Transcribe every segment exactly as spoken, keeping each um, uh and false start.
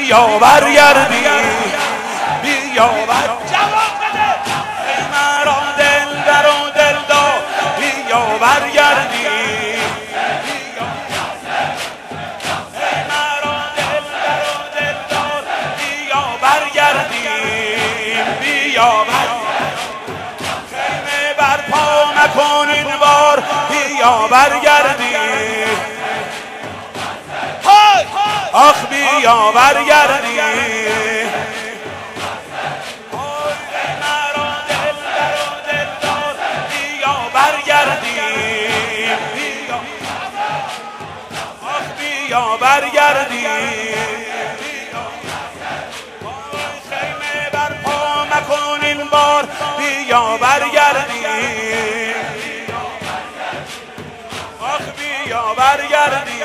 بیا برگردی بیا بر جواب بده ای مرا دل بر و دل دار بیا برگردی ای مرا دل بر و دل دار بیا برگردی بیا خیمه برپا مکن این بار بیا برگردی آخ بیا برگردی مرا دل بر و دل دار بیا برگردی آخ بیا برگردی خیمه برپا مکن این بار بیا برگردی آخ بیا برگردی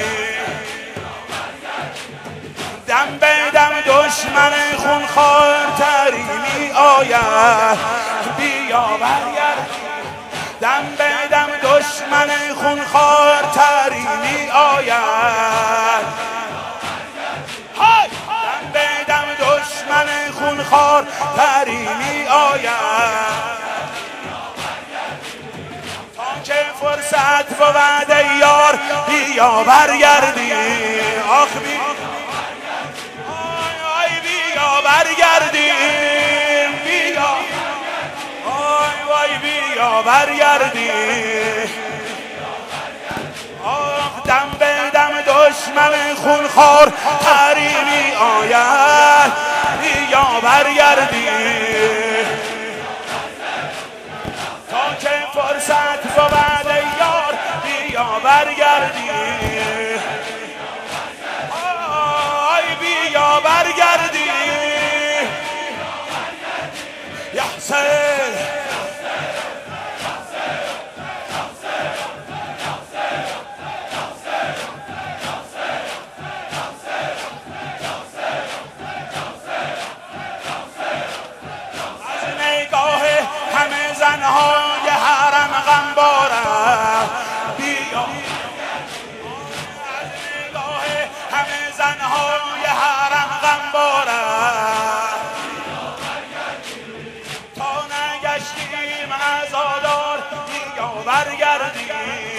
دم به دم دشمن خونخوار تری می آید بیا برگردی دم به دم دشمن خونخوار تری می آید دم به دم دشمن خونخوار تری می آید تا که فرصت بود یار بیا برگردی آخ بیا برگردیم بیا آی وای بیا برگردیم آخ دم به دم دشمن خونخوار تری می آید بیا برگردیم تا که فرصت بود یار بیا برگردیم آی بیا برگردیم همه زنهای حرم غمبارم بیا از نگاه همه زنهای حرم غمبارم تا نگشتیم عزادار بیا برگردیم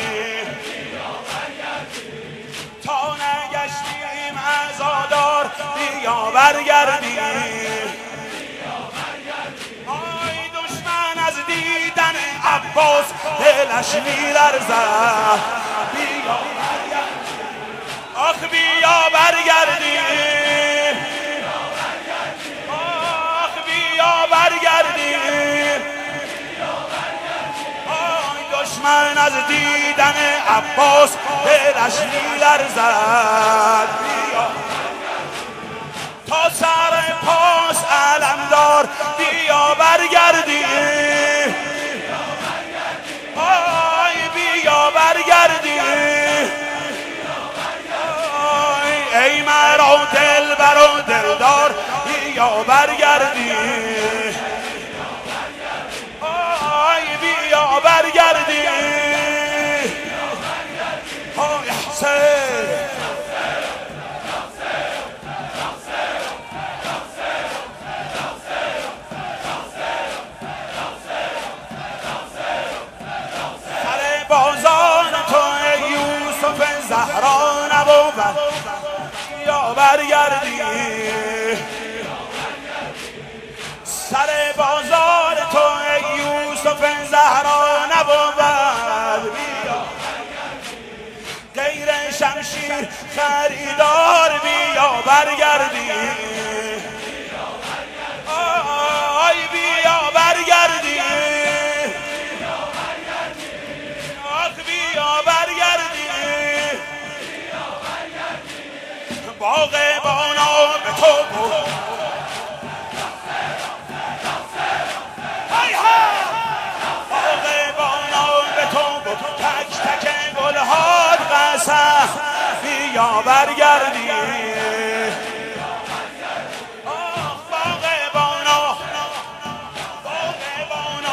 تا نگشتیم عزادار بیا برگردیم دیدن عباس دلش می‌لرزد بیا آخ بیا برگردی آخ بیا برگردی آی دشمن از دیدن عباس دلش می‌لرزد بیا تا سر پاس علمدار بیا برگردی آی بیا برگردی آی ای مرا دل بر و دلدار بیا برگردی آی بیا برگردی آی حسین بازان تو ای یوسف زهرا نبود یا برگردی سر بازار تو ای یوسف زهرا نبود غیر شمشیر خریدار بیا برگردی آی بیا برگردی بیا برگردی باغ بانا به تو بود باغ بانا به تو بود تک تک گلهات قسم بیا برگردی باغ بانا باغ بانا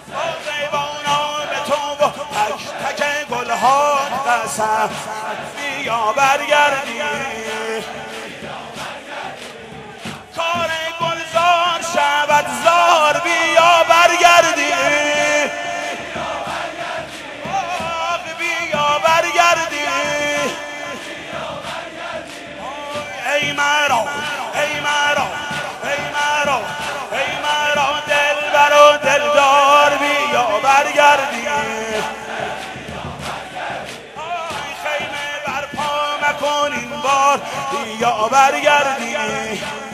باغ بانا به تو بود تک تک گلهات قسم بیا برگردی کار گلزار شود زار بیا برگردی آه بیا برگردی ای مرا ای مرا ای مرا ای مرا دلبر و دلدار بیا برگردی آی خیمه برپا مکن این بار بیا برگردی